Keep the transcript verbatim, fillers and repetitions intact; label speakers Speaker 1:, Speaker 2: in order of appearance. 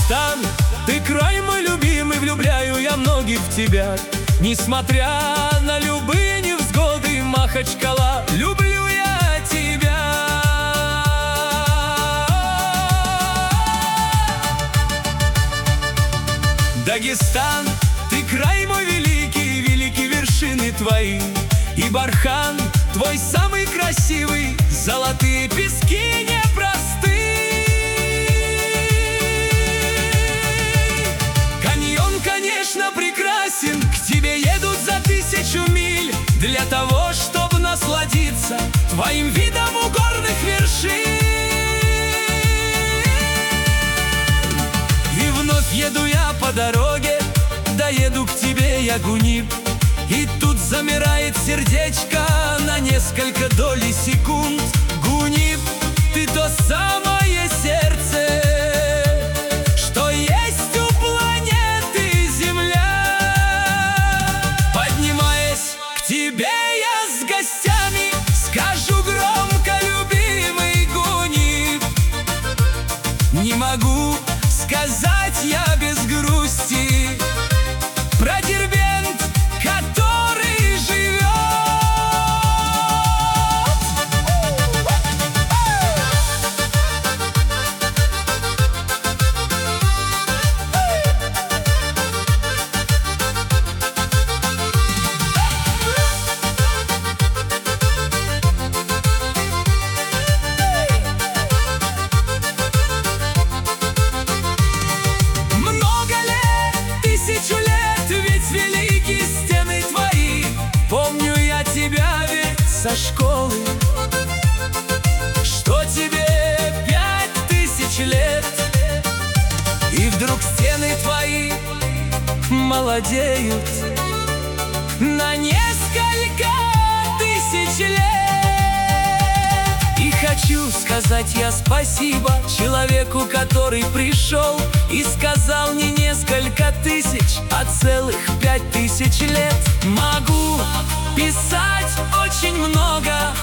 Speaker 1: Дагестан, ты край мой любимый, влюбляю я многих в тебя. Несмотря на любые невзгоды, Махачкала, люблю я тебя. Дагестан, ты край мой великий, великие вершины твои. И Бархан, твой самый красивый, золотые пески непросты. Каньон, конечно, прекрасен, к тебе едут за тысячу миль, для того, чтобы насладиться твоим видом у горных вершин. И вновь еду я по дороге, доеду к тебе я, Гунип. И тут замирает сердечко на несколько долей секунд. Гунип, ты то самое сердце, что есть у планеты Земля. Поднимаясь к тебе я с гостями, скажу громко, любимый Гунип. Не могу сказать я без грусти про Дербент, который живет. Много лет, тысячу лет, ведь великие стены твои. Помню я тебя ведь со школы, что тебе пять тысяч лет. И вдруг стены твои молодеют на несколько тысяч лет. И хочу сказать я спасибо человеку, который пришел и сказал не несколько тысяч, а целых пять тысяч лет. Могу писать очень много